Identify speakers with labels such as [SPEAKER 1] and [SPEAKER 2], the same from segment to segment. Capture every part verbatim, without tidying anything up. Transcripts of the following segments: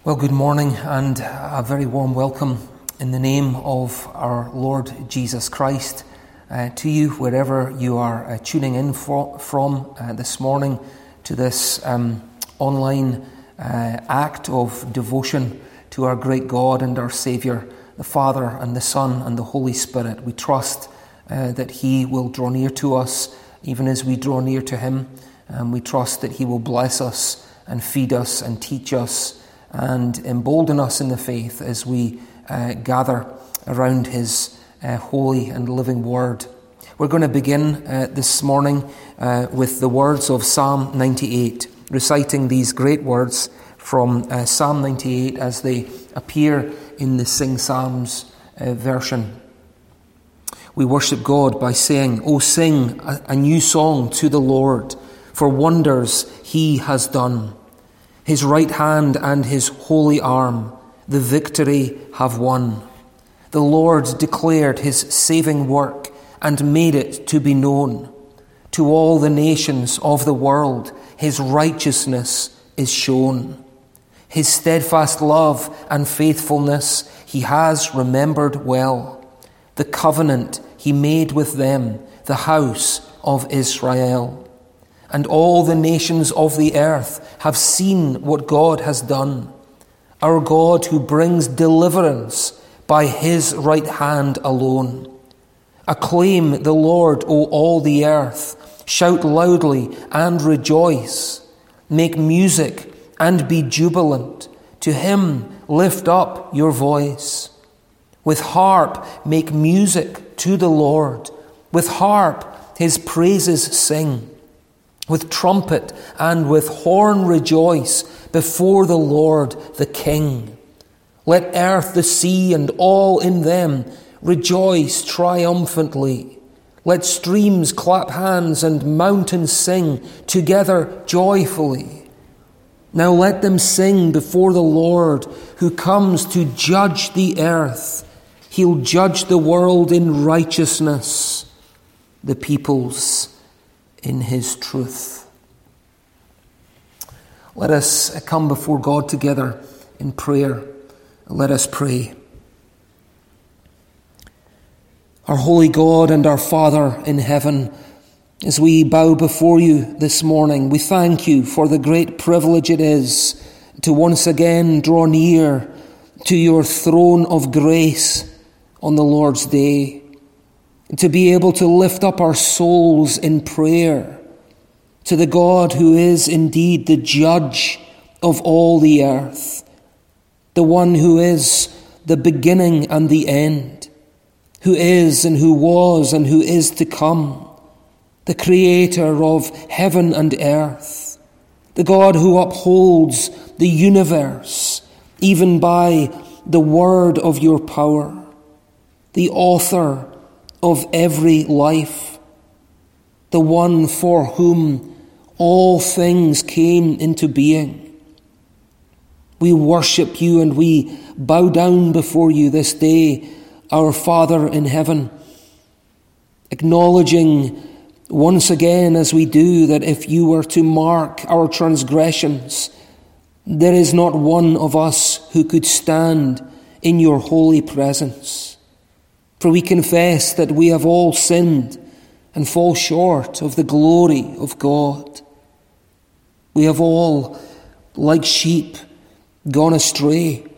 [SPEAKER 1] Well, good morning and a very warm welcome in the name of our Lord Jesus Christ uh, to you wherever you are uh, tuning in for, from uh, this morning to this um, online uh, act of devotion to our great God and our Saviour, the Father and the Son and the Holy Spirit. We trust uh, that He will draw near to us even as we draw near to Him, and we trust that He will bless us and feed us and teach us and embolden us in the faith as we uh, gather around His uh, holy and living Word. We're going to begin uh, this morning uh, with the words of Psalm ninety-eight, reciting these great words from uh, Psalm ninety-eight as they appear in the Sing Psalms uh, version. We worship God by saying, "O sing a, a new song to the Lord, for wonders He has done. His right hand and His holy arm the victory have won. The Lord declared His saving work and made it to be known. To all the nations of the world His righteousness is shown. His steadfast love and faithfulness He has remembered well. The covenant He made with them, the house of Israel. And all the nations of the earth have seen what God has done. Our God who brings deliverance by His right hand alone. Acclaim the Lord, O all the earth. Shout loudly and rejoice. Make music and be jubilant. To Him lift up your voice. With harp make music to the Lord. With harp His praises sing. With trumpet and with horn rejoice before the Lord the King. Let earth, the sea, and all in them rejoice triumphantly. Let streams clap hands and mountains sing together joyfully. Now let them sing before the Lord who comes to judge the earth. He'll judge the world in righteousness, the peoples in His truth." Let us come before God together in prayer. Let us pray. Our holy God and our Father in heaven, as we bow before you this morning, we thank you for the great privilege it is to once again draw near to your throne of grace on the Lord's day, to be able to lift up our souls in prayer to the God who is indeed the judge of all the earth, the one who is the beginning and the end, who is and who was and who is to come, the creator of heaven and earth, the God who upholds the universe even by the word of your power, the author of every life, the one for whom all things came into being. We worship you and we bow down before you this day, our Father in heaven, acknowledging once again as we do that if you were to mark our transgressions, there is not one of us who could stand in your holy presence. For we confess that we have all sinned and fall short of the glory of God. We have all, like sheep, gone astray,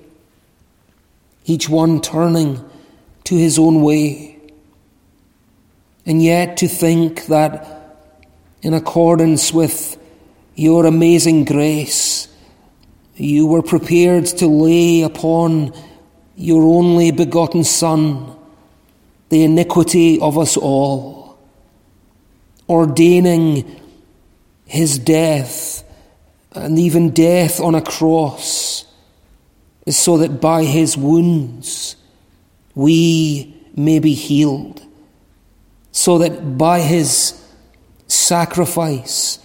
[SPEAKER 1] each one turning to his own way. And yet to think that in accordance with your amazing grace, you were prepared to lay upon your only begotten Son the iniquity of us all, ordaining His death, and even death on a cross, is so that by His wounds we may be healed, so that by His sacrifice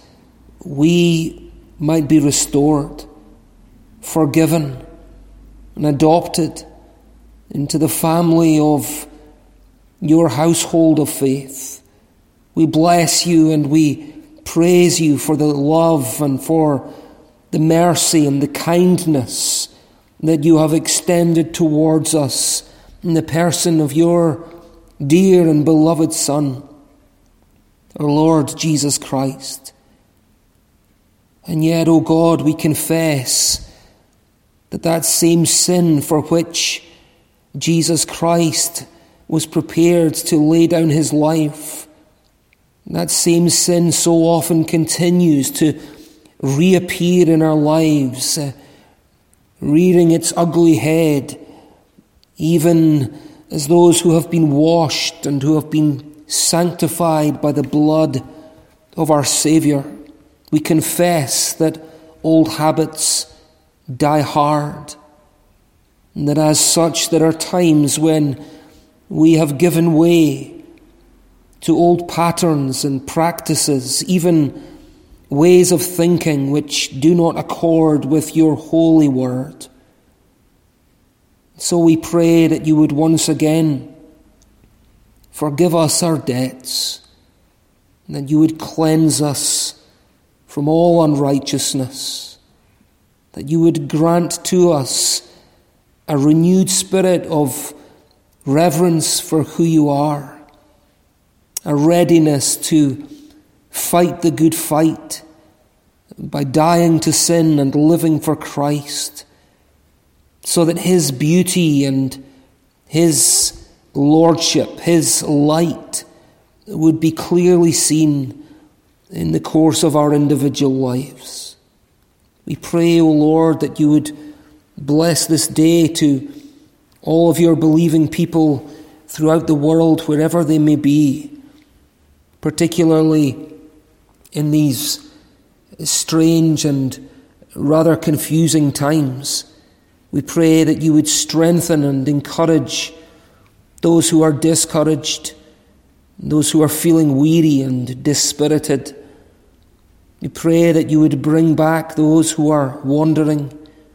[SPEAKER 1] we might be restored, forgiven, and adopted into the family of your household of faith. We bless you and we praise you for the love and for the mercy and the kindness that you have extended towards us in the person of your dear and beloved Son, our Lord Jesus Christ. And yet, O God, we confess that that same sin for which Jesus Christ was prepared to lay down his life, that same sin so often continues to reappear in our lives, uh, rearing its ugly head, even as those who have been washed and who have been sanctified by the blood of our Saviour. We confess that old habits die hard, and that as such there are times when we have given way to old patterns and practices, even ways of thinking which do not accord with your holy word. So we pray that you would once again forgive us our debts, and that you would cleanse us from all unrighteousness, that you would grant to us a renewed spirit of reverence for who you are, a readiness to fight the good fight by dying to sin and living for Christ, so that his beauty and his lordship, his light would be clearly seen in the course of our individual lives. We pray, O Lord, that you would bless this day to all of your believing people throughout the world, wherever they may be, particularly in these strange and rather confusing times. We pray that you would strengthen and encourage those who are discouraged, those who are feeling weary and dispirited. We pray that you would bring back those who are wandering,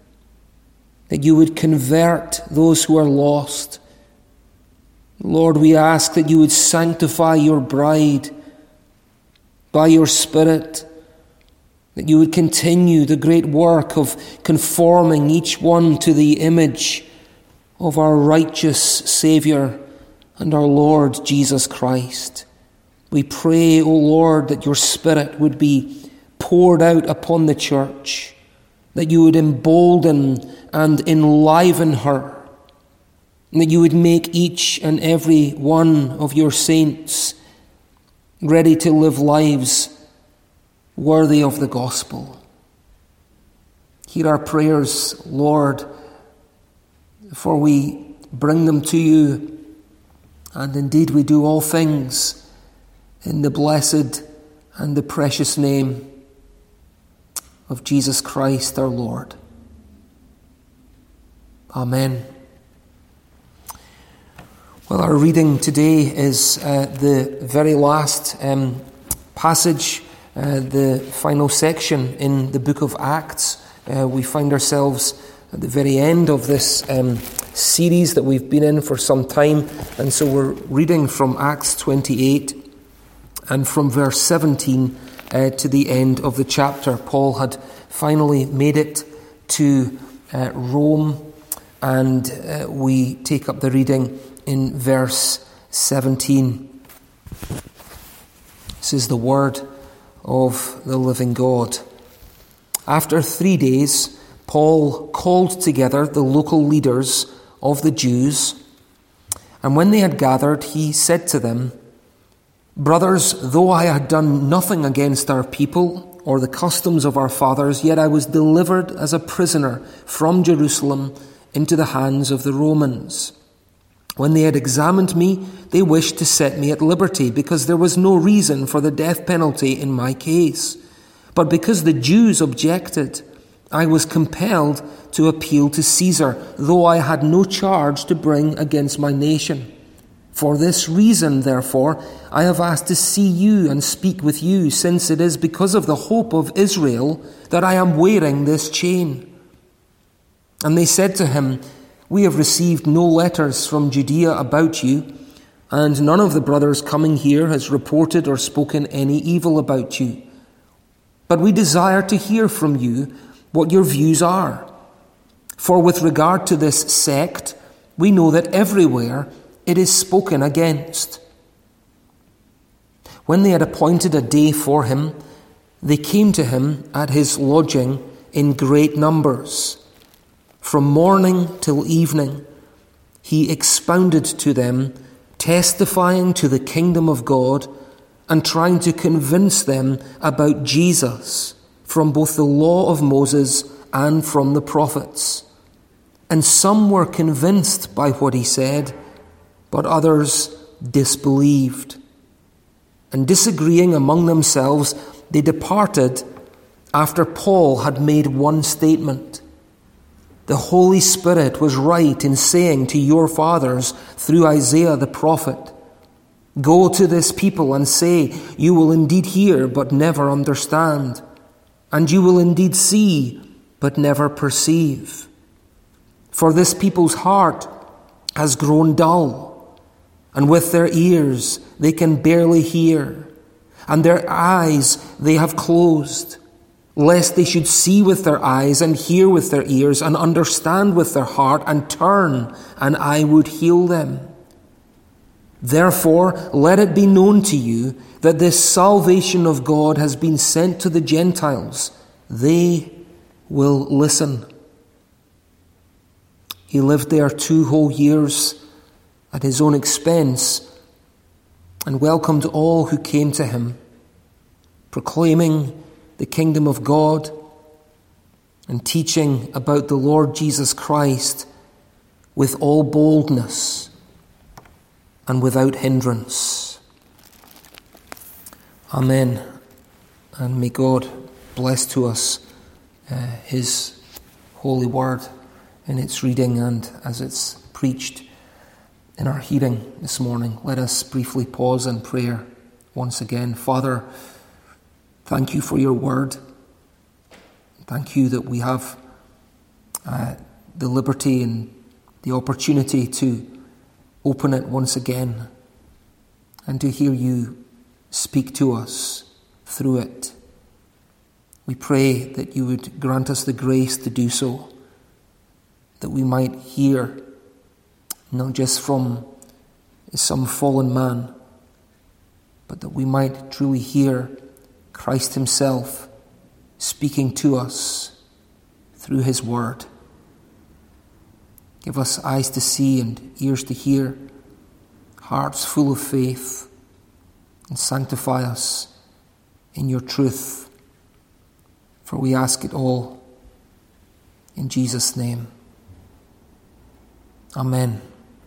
[SPEAKER 1] that you would convert those who are lost. Lord, we ask that you would sanctify your bride by your Spirit, that you would continue the great work of conforming each one to the image of our righteous Saviour and our Lord Jesus Christ. We pray, O Lord, that your Spirit would be poured out upon the church, that you would embolden and enliven her, and that you would make each and every one of your saints ready to live lives worthy of the gospel. Hear our prayers, Lord, for we bring them to you, and indeed we do all things in the blessed and the precious name of Jesus Christ our Lord. Amen. Well, our reading today is uh, the very last um, passage, uh, the final section in the book of Acts. Uh, we find ourselves at the very end of this um, series that we've been in for some time, and so we're reading from Acts twenty-eight and from verse seventeen uh, to the end of the chapter. Paul had finally made it to uh, Rome, and uh, we take up the reading in verse seventeen. This is the word of the living God. After three days, Paul called together the local leaders of the Jews, and when they had gathered, he said to them, "Brothers, though I had done nothing against our people or the customs of our fathers, yet I was delivered as a prisoner from Jerusalem into the hands of the Romans. When they had examined me, they wished to set me at liberty, because there was no reason for the death penalty in my case. But because the Jews objected, I was compelled to appeal to Caesar, though I had no charge to bring against my nation. For this reason, therefore, I have asked to see you and speak with you, since it is because of the hope of Israel that I am wearing this chain." And they said to him, "We have received no letters from Judea about you, and none of the brothers coming here has reported or spoken any evil about you. But we desire to hear from you what your views are. For with regard to this sect, we know that everywhere it is spoken against. When they had appointed a day for him, they came to him at his lodging in great numbers. From morning till evening, he expounded to them, testifying to the kingdom of God and trying to convince them about Jesus from both the law of Moses and from the prophets. And some were convinced by what he said, but others disbelieved. And disagreeing among themselves, they departed after Paul had made one statement. The Holy Spirit was right in saying to your fathers through Isaiah the prophet, "Go to this people and say, you will indeed hear but never understand, and you will indeed see but never perceive. For this people's heart has grown dull, and with their ears they can barely hear, and their eyes they have closed, lest they should see with their eyes and hear with their ears and understand with their heart and turn, and I would heal them. Therefore, let it be known to you that this salvation of God has been sent to the Gentiles. They will listen." He lived there two whole years at his own expense and welcomed all who came to him, proclaiming the kingdom of God and teaching about the Lord Jesus Christ with all boldness and without hindrance. Amen. And may God bless to us uh, his holy word in its reading and as it's preached in our hearing this morning. Let us briefly pause in prayer once again. Father, thank you for your word. Thank you that we have uh, the liberty and the opportunity to open it once again and to hear you speak to us through it. We pray that you would grant us the grace to do so, that we might hear not just from some fallen man, but that we might truly hear Christ himself speaking to us through his word. Give us eyes to see and ears to hear, hearts full of faith, and sanctify us in your truth. For we ask it all in Jesus' name. Amen.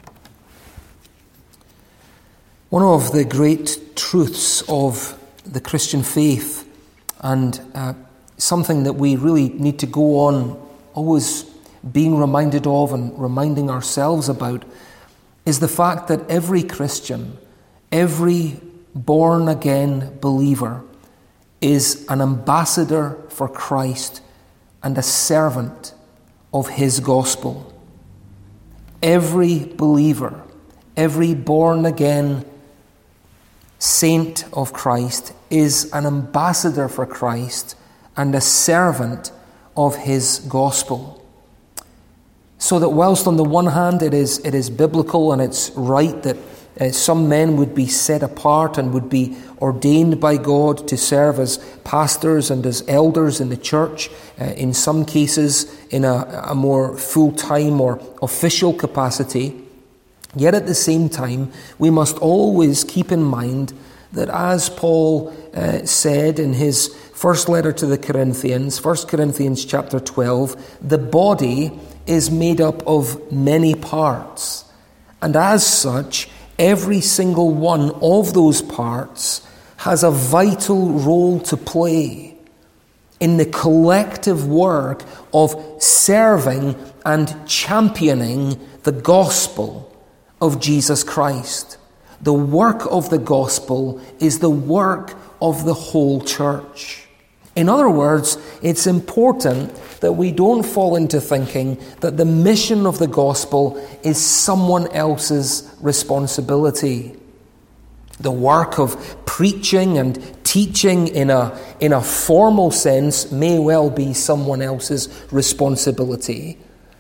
[SPEAKER 1] One of the great truths of the Christian faith, and uh, something that we really need to go on always being reminded of and reminding ourselves about, is the fact that every Christian, every born-again believer is an ambassador for Christ and a servant of his gospel. Every believer, every born-again saint of Christ is an ambassador for Christ and a servant of his gospel. So that whilst on the one hand it is it is biblical and it's right that uh, some men would be set apart and would be ordained by God to serve as pastors and as elders in the church, uh, in some cases in a, a more full-time or official capacity, yet at the same time we must always keep in mind that, as Paul uh, said in his first letter to the Corinthians, First Corinthians chapter twelve, the body is made up of many parts, and as such, every single one of those parts has a vital role to play in the collective work of serving and championing the gospel of Jesus Christ. The work of the gospel is the work of the whole church. In other words, it's important that we don't fall into thinking that the mission of the gospel is someone else's responsibility. The work of preaching and teaching in a, in a formal sense may well be someone else's responsibility.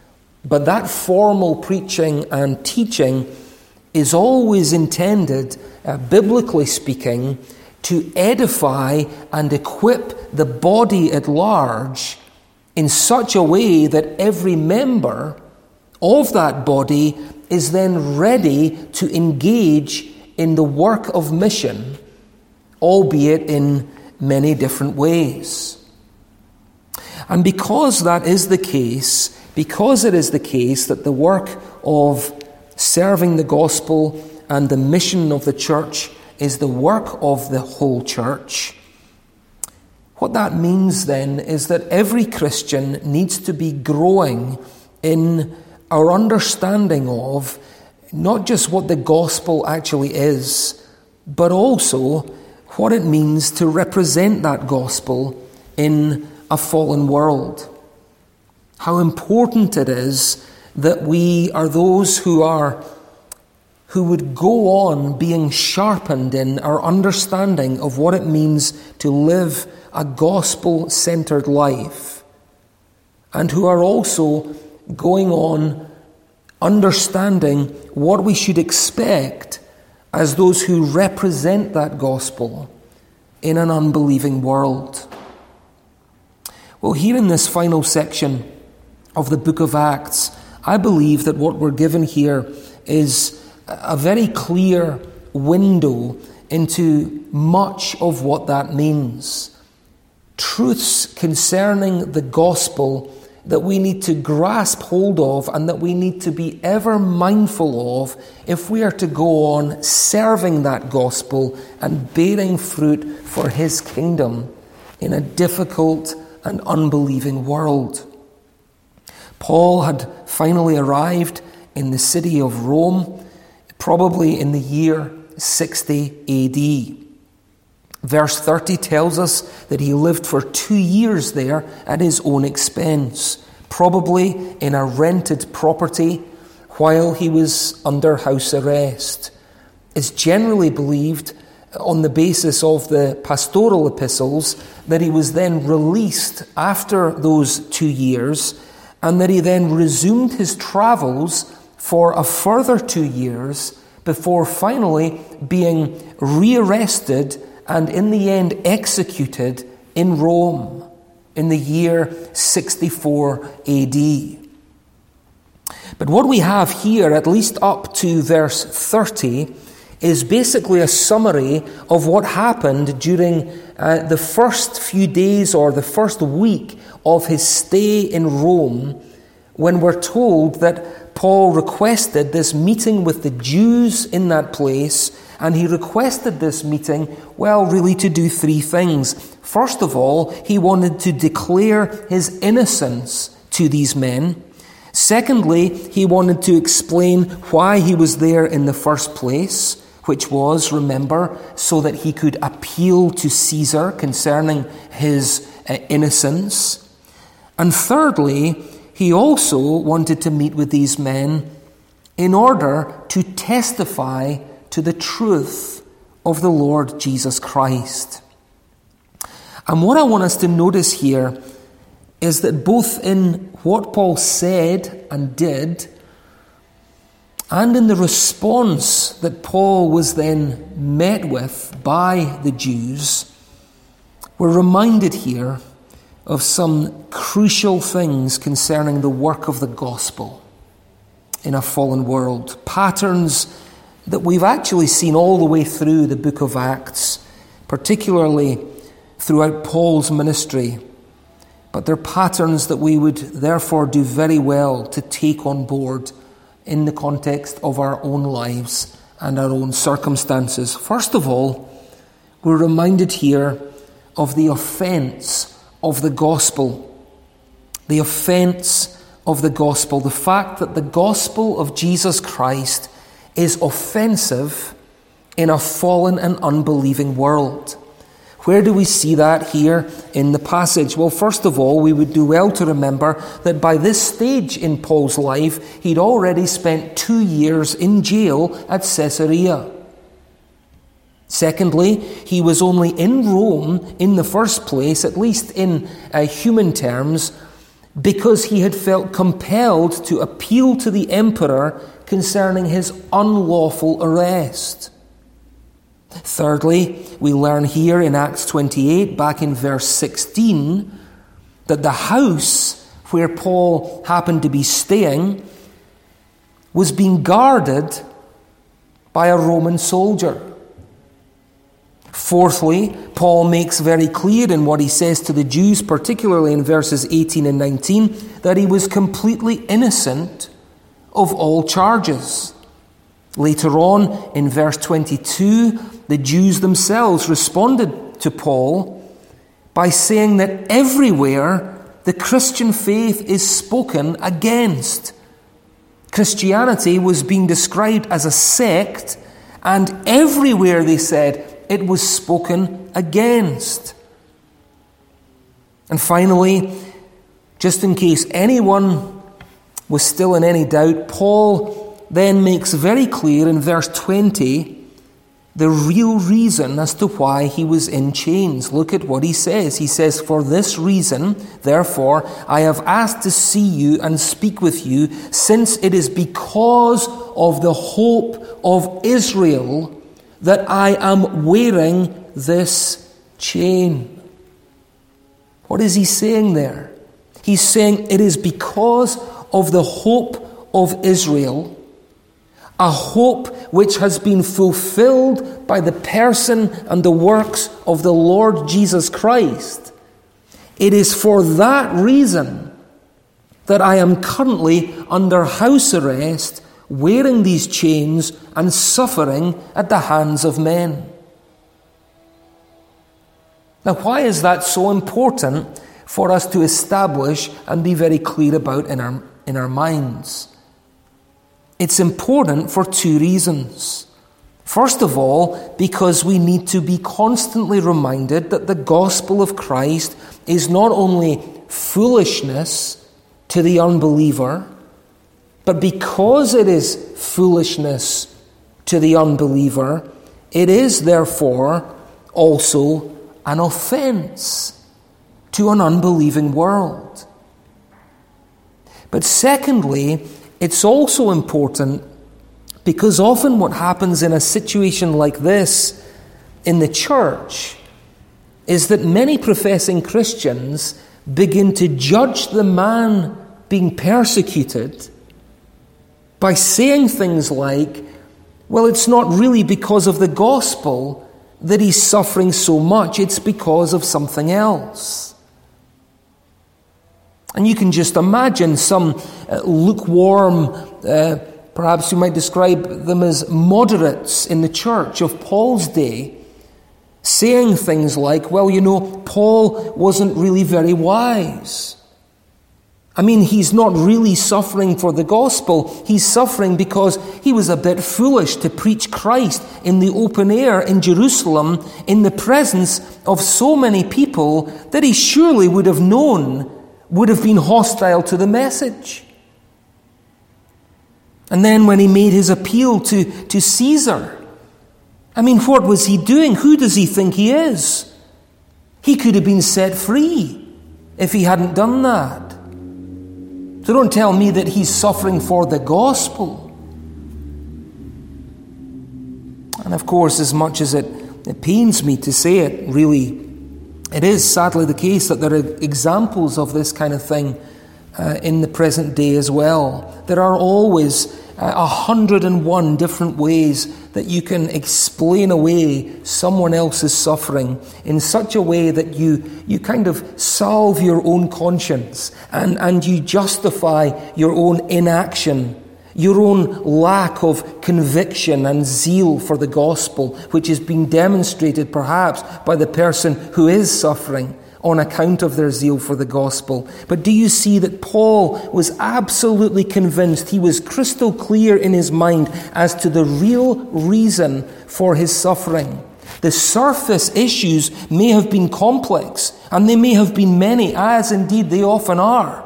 [SPEAKER 1] But that formal preaching and teaching is always intended, uh, biblically speaking, to edify and equip the body at large in such a way that every member of that body is then ready to engage in the work of mission, albeit in many different ways. And because that is the case, because it is the case that the work of serving the gospel and the mission of the church is the work of the whole church, what that means then is that every Christian needs to be growing in our understanding of not just what the gospel actually is, but also what it means to represent that gospel in a fallen world. How important it is that we are those who are who would go on being sharpened in our understanding of what it means to live a gospel-centered life, and who are also going on understanding what we should expect as those who represent that gospel in an unbelieving world. Well, here in this final section of the book of Acts, I believe that what we're given here is a very clear window into much of what that means. Truths concerning the gospel that we need to grasp hold of and that we need to be ever mindful of if we are to go on serving that gospel and bearing fruit for his kingdom in a difficult and unbelieving world. Paul had finally arrived in the city of Rome, probably in the year sixty A D. Verse thirty tells us that he lived for two years there at his own expense, probably in a rented property while he was under house arrest. It's generally believed, on the basis of the pastoral epistles, that he was then released after those two years and that he then resumed his travels for a further two years before finally being rearrested and in the end executed in Rome in the year sixty-four A D. But what we have here, at least up to verse thirty, is basically a summary of what happened during uh, the first few days or the first week of his stay in Rome, when we're told that Paul requested this meeting with the Jews in that place, and he requested this meeting, well, really to do three things. First of all, he wanted to declare his innocence to these men. Secondly, he wanted to explain why he was there in the first place, which was, remember, so that he could appeal to Caesar concerning his uh, innocence. And thirdly, he also wanted to meet with these men in order to testify to the truth of the Lord Jesus Christ. And what I want us to notice here is that both in what Paul said and did, and in the response that Paul was then met with by the Jews, we're reminded here of some crucial things concerning the work of the gospel in a fallen world. Patterns that we've actually seen all the way through the book of Acts, particularly throughout Paul's ministry. But they're patterns that we would therefore do very well to take on board in the context of our own lives and our own circumstances. First of all, we're reminded here of the offense of the gospel. The offense of the gospel. The fact that the gospel of Jesus Christ is offensive in a fallen and unbelieving world. Where do we see that here in the passage? Well, first of all, we would do well to remember that by this stage in Paul's life, he'd already spent two years in jail at Caesarea. Secondly, he was only in Rome in the first place, at least in uh, human terms, because he had felt compelled to appeal to the emperor concerning his unlawful arrest. Thirdly, we learn here in Acts twenty-eight, back in verse sixteen, that the house where Paul happened to be staying was being guarded by a Roman soldier. Fourthly, Paul makes very clear in what he says to the Jews, particularly in verses eighteen and nineteen, that he was completely innocent of all charges. Later on, in verse twenty-two, the Jews themselves responded to Paul by saying that everywhere the Christian faith is spoken against. Christianity was being described as a sect, and everywhere, they said, it was spoken against. And finally, just in case anyone was still in any doubt, Paul then makes very clear in verse twenty the real reason as to why he was in chains. Look at what he says. He says, "For this reason, therefore, I have asked to see you and speak with you, since it is because of the hope of Israel that I am wearing this chain." What is he saying there? He's saying it is because of the hope of Israel, a hope which has been fulfilled by the person and the works of the Lord Jesus Christ. It is for that reason that I am currently under house arrest, wearing these chains and suffering at the hands of men. Now, why is that so important for us to establish and be very clear about in our, in our minds? It's important for two reasons. First of all, because we need to be constantly reminded that the gospel of Christ is not only foolishness to the unbeliever, but because it is foolishness to the unbeliever, it is therefore also an offense to an unbelieving world. But secondly, it's also important because often what happens in a situation like this in the church is that many professing Christians begin to judge the man being persecuted by saying things like, well, it's not really because of the gospel that he's suffering so much, it's because of something else. And you can just imagine some uh, lukewarm, uh, perhaps you might describe them as moderates in the church of Paul's day, saying things like, well, you know, Paul wasn't really very wise. I mean, he's not really suffering for the gospel. He's suffering because he was a bit foolish to preach Christ in the open air in Jerusalem in the presence of so many people that he surely would have known would have been hostile to the message. And then when he made his appeal to, to Caesar, I mean, what was he doing? Who does he think he is? He could have been set free if he hadn't done that. So don't tell me that he's suffering for the gospel. And of course, as much as it, it pains me to say it, really, it is sadly the case that there are examples of this kind of thing uh, in the present day as well. There are always a hundred and one different ways that you can explain away someone else's suffering in such a way that you, you kind of salve your own conscience and, and you justify your own inaction, your own lack of conviction and zeal for the gospel, which is being demonstrated perhaps by the person who is suffering on account of their zeal for the gospel. But do you see that Paul was absolutely convinced, he was crystal clear in his mind as to the real reason for his suffering? The surface issues may have been complex, and they may have been many, as indeed they often are.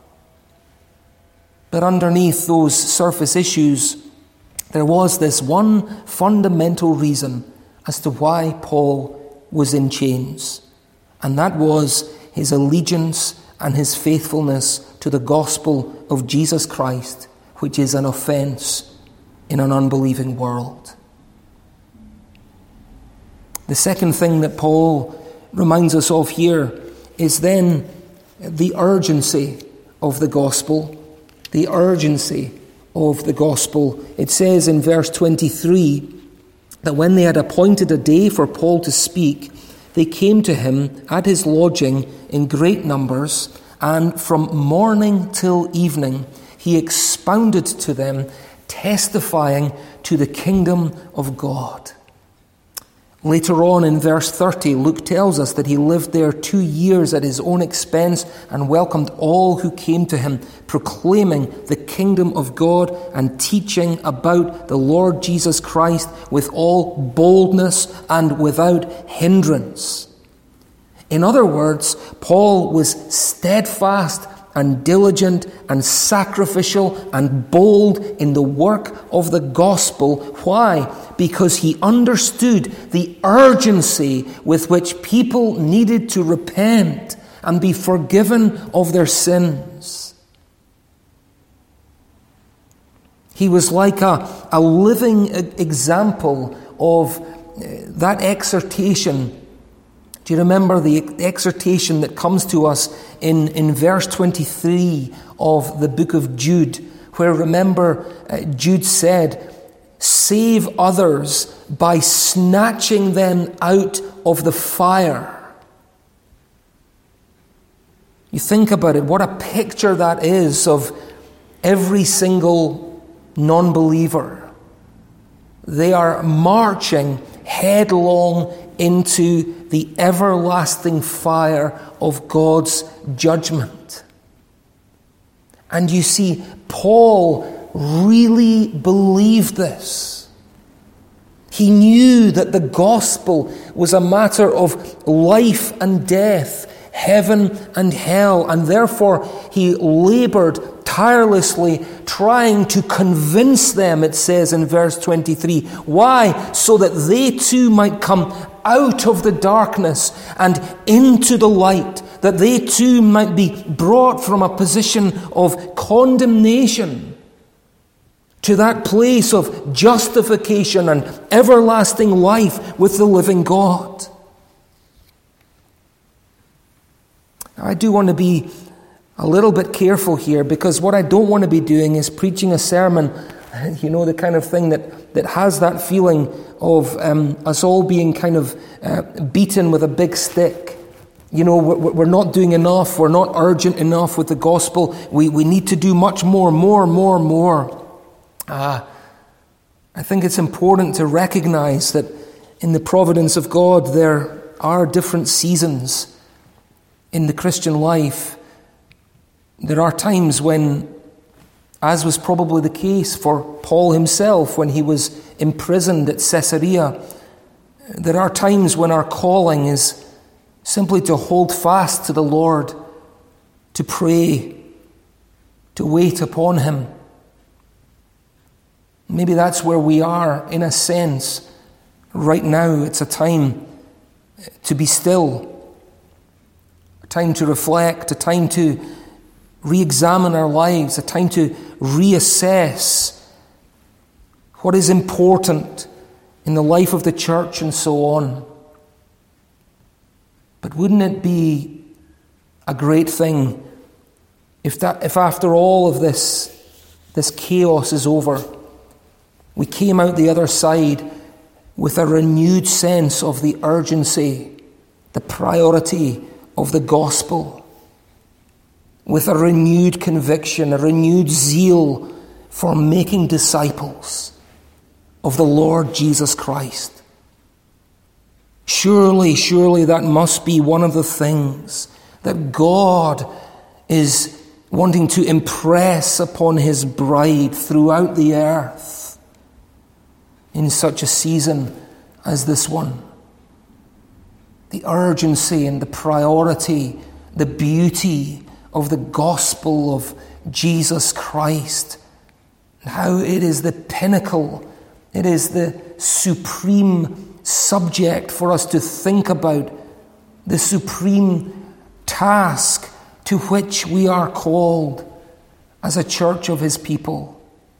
[SPEAKER 1] But underneath those surface issues, there was this one fundamental reason as to why Paul was in chains. And that was his allegiance and his faithfulness to the gospel of Jesus Christ, which is an offense in an unbelieving world. The second thing that Paul reminds us of here is then the urgency of the gospel. The urgency of the gospel. It says in verse twenty-three that when they had appointed a day for Paul to speak, they came to him at his lodging in great numbers, and from morning till evening he expounded to them, testifying to the kingdom of God. Later on in verse thirty, Luke tells us that he lived there two years at his own expense and welcomed all who came to him, proclaiming the kingdom of God and teaching about the Lord Jesus Christ with all boldness and without hindrance. In other words, Paul was steadfast and diligent and sacrificial and bold in the work of the gospel. Why? Because he understood the urgency with which people needed to repent and be forgiven of their sins. He was like a, a living example of that exhortation. Do you remember the exhortation that comes to us in, in verse twenty-three of the book of Jude, where, remember, uh, Jude said, "Save others by snatching them out of the fire." You think about it, what a picture that is of every single non-believer. They are marching headlong into the everlasting fire of God's judgment. And you see, Paul really believed this. He knew that the gospel was a matter of life and death, heaven and hell, and therefore he labored tirelessly trying to convince them, it says in verse twenty-three. Why? So that they too might come out of the darkness and into the light, that they too might be brought from a position of condemnation to that place of justification and everlasting life with the living God. I do want to be a little bit careful here, because what I don't want to be doing is preaching a sermon, you know, the kind of thing that, that has that feeling of um, us all being kind of uh, beaten with a big stick. You know, we're, we're not doing enough, we're not urgent enough with the gospel, we, we need to do much more, more, more, more. Uh, I think it's important to recognize that in the providence of God there are different seasons in the Christian life. There are times when, as was probably the case for Paul himself when he was imprisoned at Caesarea, there are times when our calling is simply to hold fast to the Lord, to pray, to wait upon him. Maybe that's where we are, in a sense. Right now, it's a time to be still, a time to reflect, a time to re-examine our lives, a time to reassess what is important in the life of the church and so on. But wouldn't it be a great thing if that, if after all of this, this chaos is over, we came out the other side with a renewed sense of the urgency, the priority of the gospel, with a renewed conviction, a renewed zeal for making disciples of the Lord Jesus Christ. Surely, surely that must be one of the things that God is wanting to impress upon his bride throughout the earth in such a season as this one. The urgency and the priority, the beauty of the gospel of Jesus Christ, and how it is the pinnacle, it is the supreme subject for us to think about, the supreme task to which we are called as a church of his people.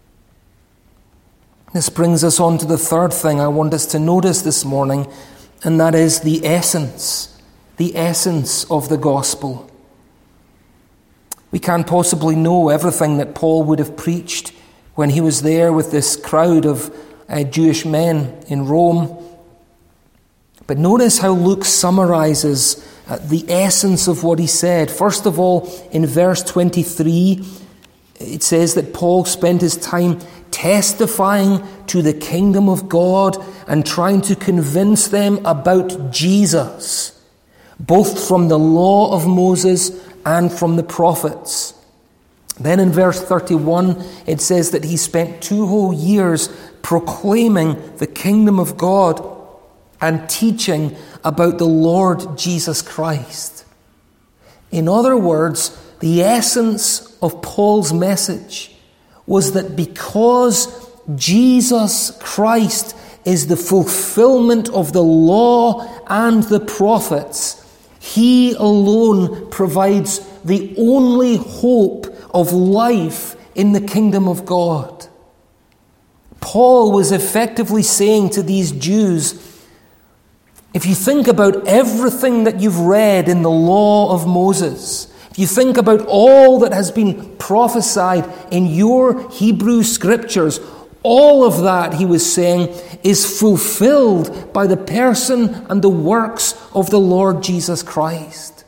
[SPEAKER 1] This brings us on to the third thing I want us to notice this morning, and that is the essence, the essence of the gospel. We can't possibly know everything that Paul would have preached when he was there with this crowd of uh, Jewish men in Rome. But notice how Luke summarizes uh, the essence of what he said. First of all, in verse twenty-three, it says that Paul spent his time testifying to the kingdom of God and trying to convince them about Jesus, both from the law of Moses and from the prophets. Then in verse thirty-one, it says that he spent two whole years proclaiming the kingdom of God and teaching about the Lord Jesus Christ. In other words, the essence of Paul's message was that because Jesus Christ is the fulfillment of the law and the prophets, he alone provides the only hope of life in the kingdom of God. Paul was effectively saying to these Jews, if you think about everything that you've read in the law of Moses, if you think about all that has been prophesied in your Hebrew scriptures, all of that, he was saying, is fulfilled by the person and the works of the Lord Jesus Christ.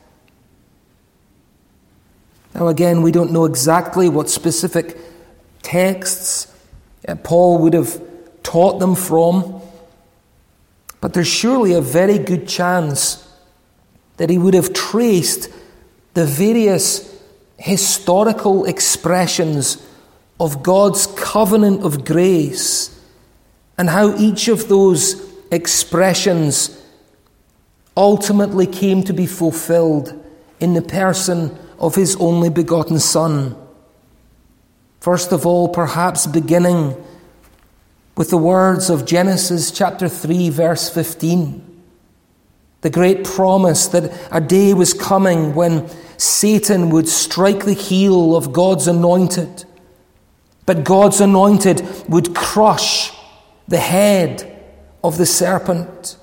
[SPEAKER 1] Now again, we don't know exactly what specific texts Paul would have taught them from, but there's surely a very good chance that he would have traced the various historical expressions of God's covenant of grace and how each of those expressions ultimately came to be fulfilled in the person of his only begotten Son. First of all, perhaps beginning with the words of Genesis chapter three, verse fifteen. The great promise that a day was coming when Satan would strike the heel of God's anointed, but God's anointed would crush the head of the serpent.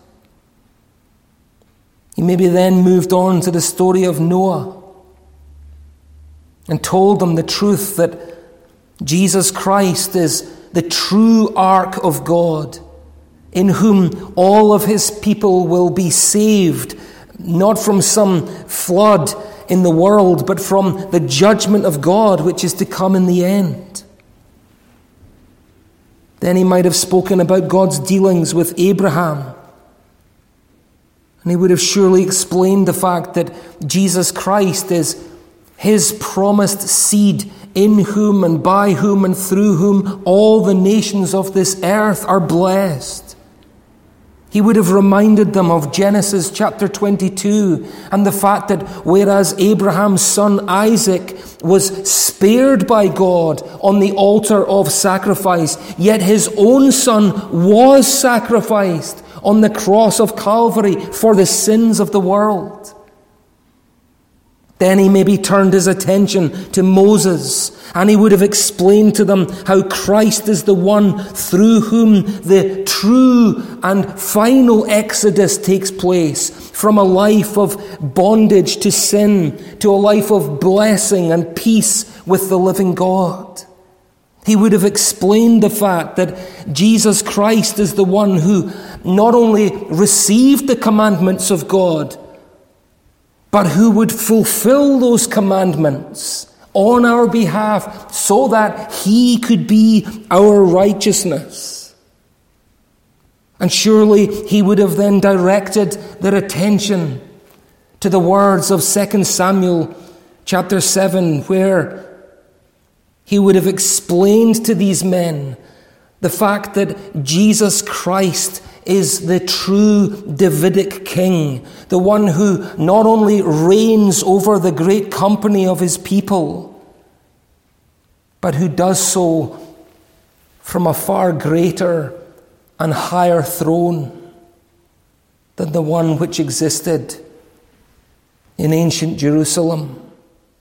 [SPEAKER 1] He maybe then moved on to the story of Noah and told them the truth that Jesus Christ is the true ark of God, in whom all of his people will be saved, not from some flood in the world, but from the judgment of God which is to come in the end. Then he might have spoken about God's dealings with Abraham. And he would have surely explained the fact that Jesus Christ is his promised seed, in whom and by whom and through whom all the nations of this earth are blessed. He would have reminded them of Genesis chapter twenty-two and the fact that whereas Abraham's son Isaac was spared by God on the altar of sacrifice, yet his own son was sacrificed on the cross of Calvary for the sins of the world. Then he maybe turned his attention to Moses, and he would have explained to them how Christ is the one through whom the true and final exodus takes place, from a life of bondage to sin to a life of blessing and peace with the living God. He would have explained the fact that Jesus Christ is the one who not only received the commandments of God, but who would fulfill those commandments on our behalf so that he could be our righteousness. And surely he would have then directed their attention to the words of Second Samuel chapter seven, where he would have explained to these men the fact that Jesus Christ is the true Davidic king, the one who not only reigns over the great company of his people, but who does so from a far greater and higher throne than the one which existed in ancient Jerusalem.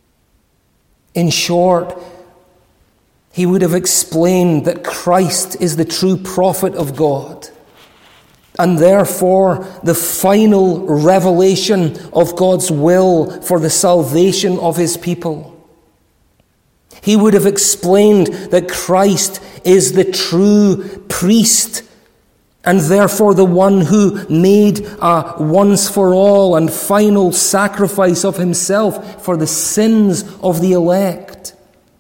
[SPEAKER 1] In short, he would have explained that Christ is the true prophet of God, and therefore the final revelation of God's will for the salvation of his people. He would have explained that Christ is the true priest, and therefore the one who made a once-for-all and final sacrifice of himself for the sins of the elect.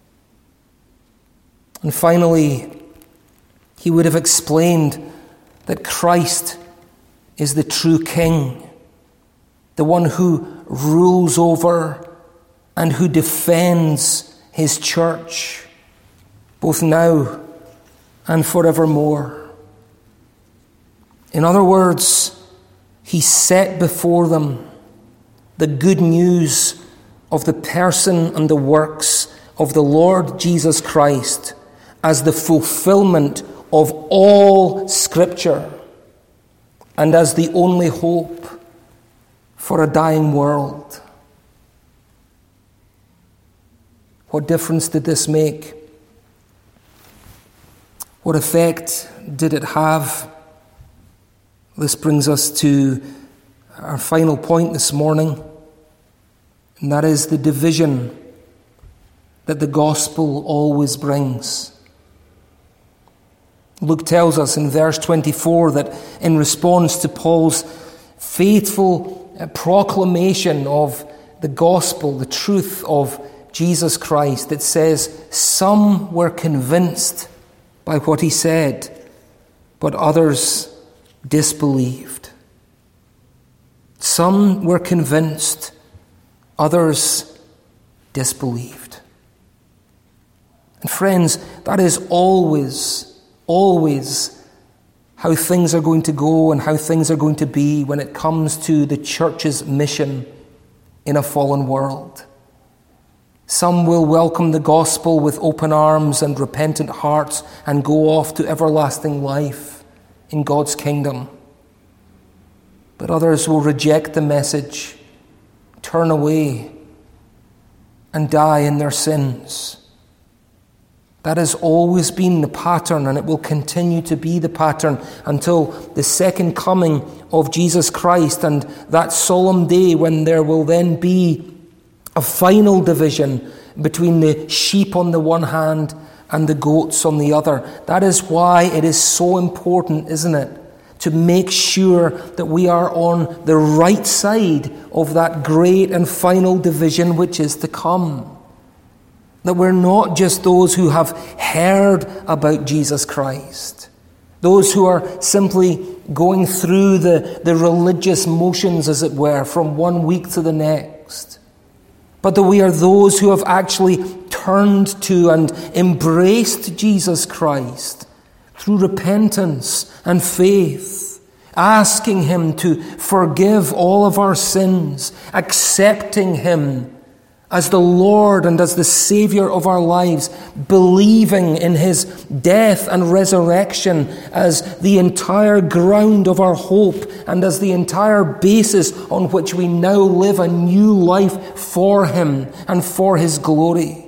[SPEAKER 1] And finally, he would have explained that Christ is the true king, the one who rules over and who defends his church, both now and forevermore. In other words, he set before them the good news of the person and the works of the Lord Jesus Christ as the fulfillment of all Scripture and as the only hope for a dying world. What difference did this make? What effect did it have? This brings us to our final point this morning, and that is the division that the gospel always brings. Luke tells us in verse twenty-four that in response to Paul's faithful proclamation of the gospel, the truth of Jesus Christ, it says, some were convinced by what he said, but others disbelieved. Some were convinced, others disbelieved. And friends, that is always, always how things are going to go and how things are going to be when it comes to the church's mission in a fallen world. Some will welcome the gospel with open arms and repentant hearts and go off to everlasting life in God's kingdom. But others will reject the message, turn away, and die in their sins. That has always been the pattern, and it will continue to be the pattern until the second coming of Jesus Christ and that solemn day when there will then be a final division between the sheep on the one hand and the goats on the other. That is why it is so important, isn't it, to make sure that we are on the right side of that great and final division which is to come. That we're not just those who have heard about Jesus Christ, those who are simply going through the, the religious motions, as it were, from one week to the next, but that we are those who have actually turned to and embraced Jesus Christ through repentance and faith, asking him to forgive all of our sins, accepting him as the Lord and as the Savior of our lives, believing in his death and resurrection as the entire ground of our hope and as the entire basis on which we now live a new life for him and for his glory.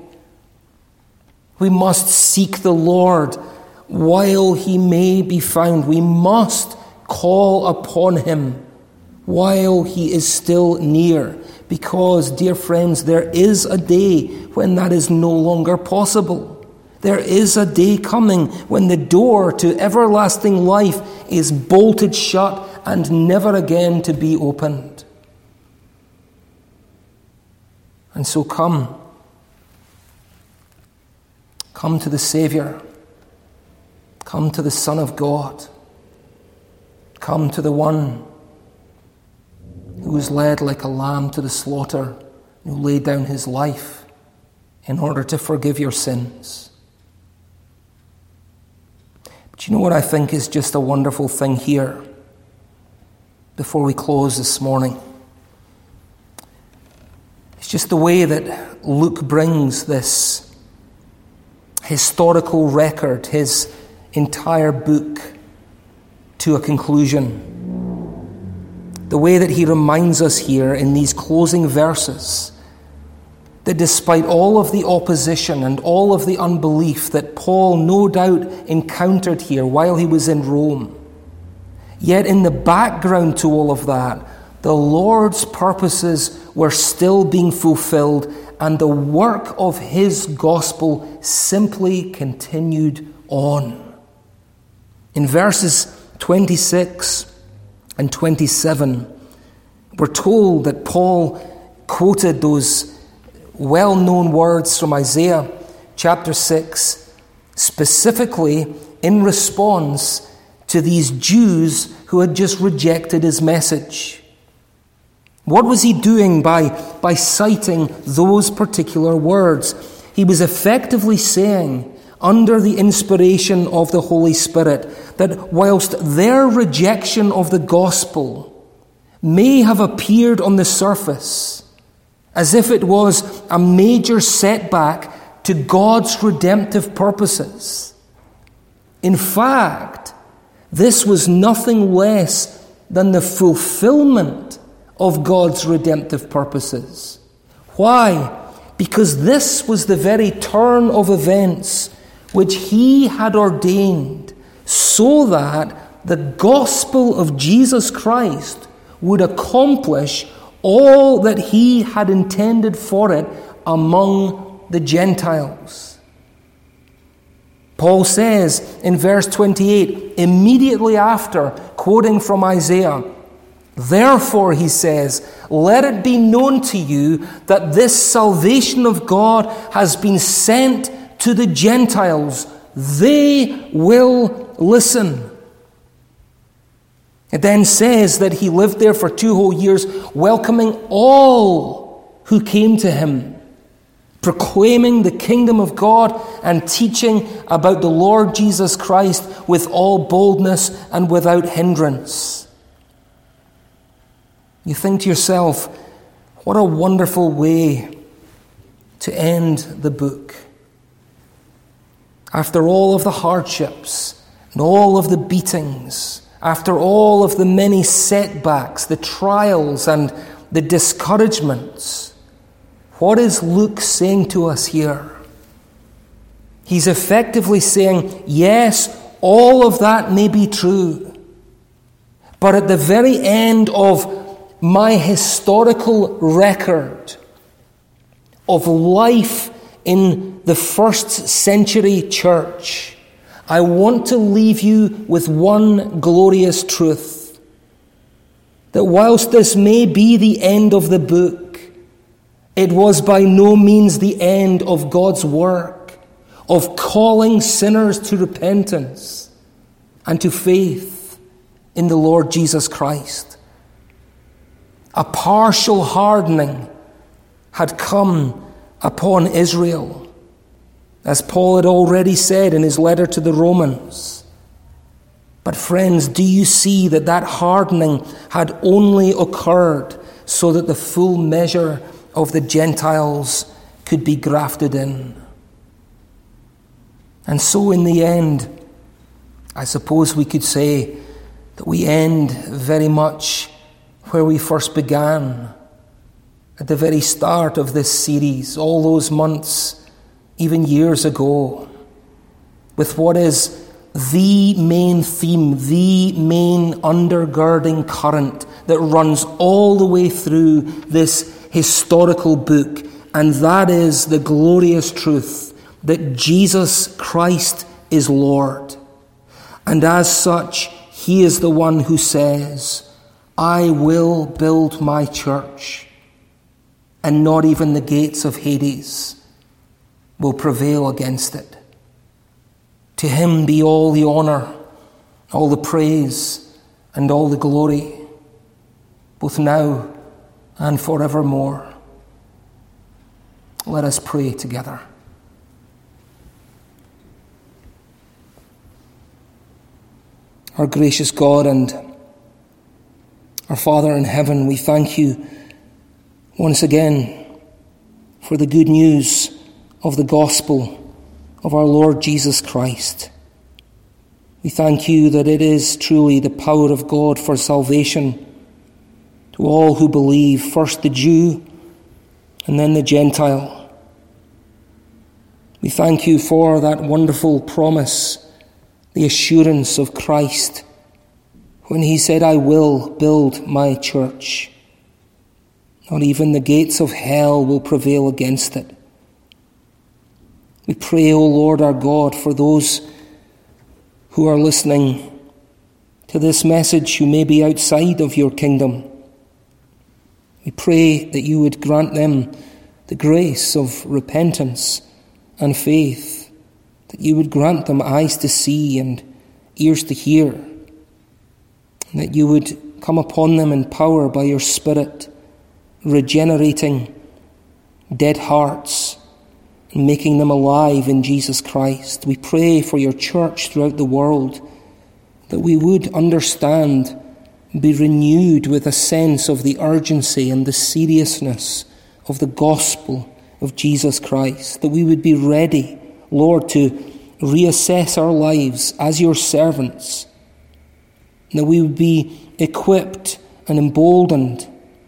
[SPEAKER 1] We must seek the Lord while he may be found. We must call upon him while he is still near. Because, dear friends, there is a day when that is no longer possible. There is a day coming when the door to everlasting life is bolted shut and never again to be opened. And so come. Come to the Savior. Come to the Son of God. Come to the one who was led like a lamb to the slaughter, who laid down his life in order to forgive your sins. But you know what I think is just a wonderful thing here before we close this morning? It's just the way that Luke brings this historical record, his entire book, to a conclusion. The way that he reminds us here in these closing verses that despite all of the opposition and all of the unbelief that Paul no doubt encountered here while he was in Rome, yet in the background to all of that, the Lord's purposes were still being fulfilled, and the work of his gospel simply continued on. In verses twenty-six and twenty-seven, we're told that Paul quoted those well-known words from Isaiah chapter six, specifically in response to these Jews who had just rejected his message. What was he doing by, by citing those particular words? He was effectively saying, under the inspiration of the Holy Spirit, that whilst their rejection of the gospel may have appeared on the surface as if it was a major setback to God's redemptive purposes, in fact, this was nothing less than the fulfillment of God's redemptive purposes. Why? Because this was the very turn of events which he had ordained so that the gospel of Jesus Christ would accomplish all that he had intended for it among the Gentiles. Paul says in verse twenty-eight, immediately after quoting from Isaiah, "Therefore," he says, "let it be known to you that this salvation of God has been sent to the Gentiles. They will listen." It then says that he lived there for two whole years, welcoming all who came to him, proclaiming the kingdom of God and teaching about the Lord Jesus Christ with all boldness and without hindrance. You think to yourself, what a wonderful way to end the book. After all of the hardships and all of the beatings, after all of the many setbacks, the trials and the discouragements, what is Luke saying to us here? He's effectively saying, yes, all of that may be true, but at the very end of my historical record of life in the first century church, I want to leave you with one glorious truth, that whilst this may be the end of the book, it was by no means the end of God's work of calling sinners to repentance and to faith in the Lord Jesus Christ. A partial hardening had come upon Israel, as Paul had already said in his letter to the Romans. But friends, do you see that that hardening had only occurred so that the full measure of the Gentiles could be grafted in? And so in the end, I suppose we could say that we end very much where we first began, at the very start of this series, all those months, even years ago, with what is the main theme, the main undergirding current that runs all the way through this historical book, and that is the glorious truth that Jesus Christ is Lord. And as such, he is the one who says, "I will build my church, and not even the gates of Hades will prevail against it." To him be all the honor, all the praise, and all the glory, both now and forevermore. Let us pray together. Our gracious God and our Father in heaven, we thank you once again for the good news of the gospel of our Lord Jesus Christ. We thank you that it is truly the power of God for salvation to all who believe, first the Jew and then the Gentile. We thank you for that wonderful promise, the assurance of Christ, when he said, I will build my church. Not even the gates of hell will prevail against it. We pray, O Lord our God, for those who are listening to this message who may be outside of your kingdom. We pray that you would grant them the grace of repentance and faith, that you would grant them eyes to see and ears to hear, and that you would come upon them in power by your Spirit, regenerating dead hearts and making them alive in Jesus Christ. We pray for your church throughout the world, that we would understand, be renewed with a sense of the urgency and the seriousness of the gospel of Jesus Christ, that we would be ready, Lord, to reassess our lives as your servants, that we would be equipped and emboldened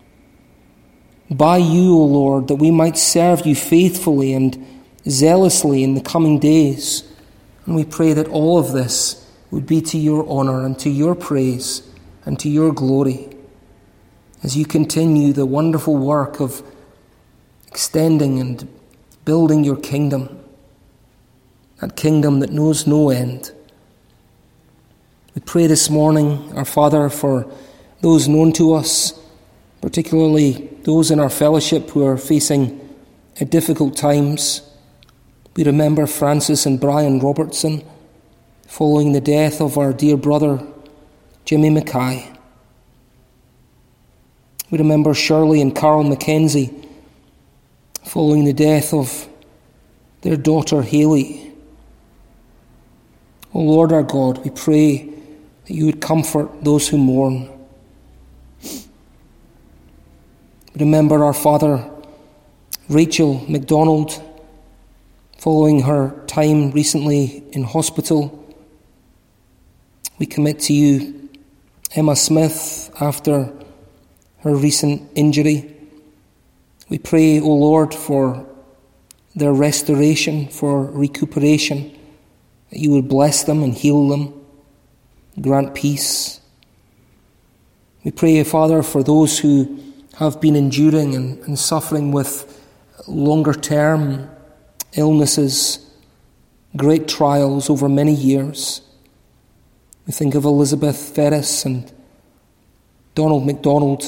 [SPEAKER 1] by you, O Lord, that we might serve you faithfully and zealously in the coming days. And we pray that all of this would be to your honour and to your praise and to your glory as you continue the wonderful work of extending and building your kingdom, that kingdom that knows no end. We pray this morning, our Father, for those known to us, particularly those in our fellowship who are facing difficult times. We remember Francis and Brian Robertson following the death of our dear brother Jimmy Mackay. We remember Shirley and Carl Mackenzie following the death of their daughter Hayley. O Lord our God, we pray that you would comfort those who mourn. We remember our Father Rachel MacDonald following her time recently in hospital. We commit to you Emma Smith after her recent injury. We pray, O Lord, for their restoration, for recuperation, that you would bless them and heal them, grant peace. We pray, Father, for those who have been enduring and, and suffering with longer term illnesses, great trials over many years. We think of Elizabeth Ferris and Donald MacDonald,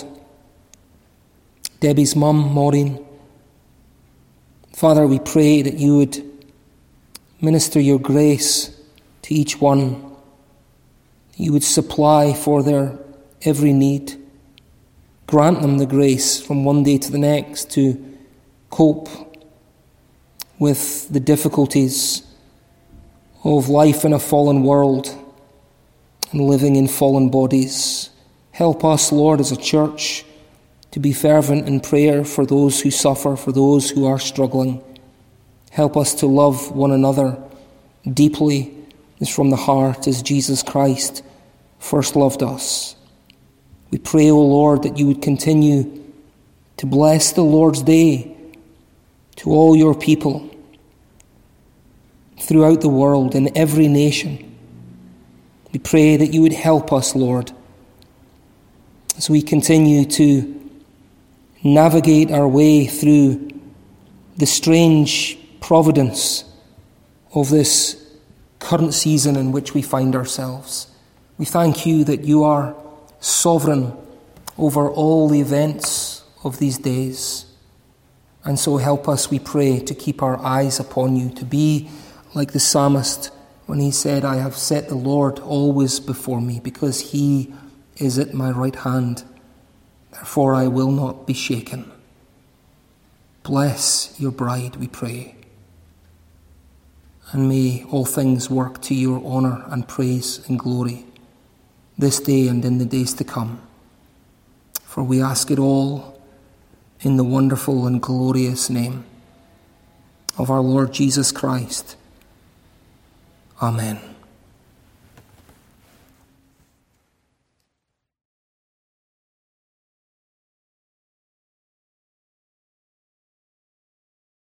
[SPEAKER 1] Debbie's mum, Maureen. Father, we pray that you would minister your grace to each one. You would supply for their every need. Grant them the grace from one day to the next to cope with the difficulties of life in a fallen world and living in fallen bodies. Help us, Lord, as a church, to be fervent in prayer for those who suffer, for those who are struggling. Help us to love one another deeply, as from the heart, as Jesus Christ first loved us. We pray, O Lord, that you would continue to bless the Lord's Day to all your people throughout the world, in every nation. We pray that you would help us, Lord, as we continue to navigate our way through the strange providence of this current season in which we find ourselves. We thank you that you are sovereign over all the events of these days. And so help us, we pray, to keep our eyes upon you, to be like the psalmist when he said, I have set the Lord always before me, because he is at my right hand. Therefore I will not be shaken. Bless your bride, we pray. And may all things work to your honour and praise and glory this day and in the days to come. For we ask it all in the wonderful and glorious name of our Lord Jesus Christ. Amen.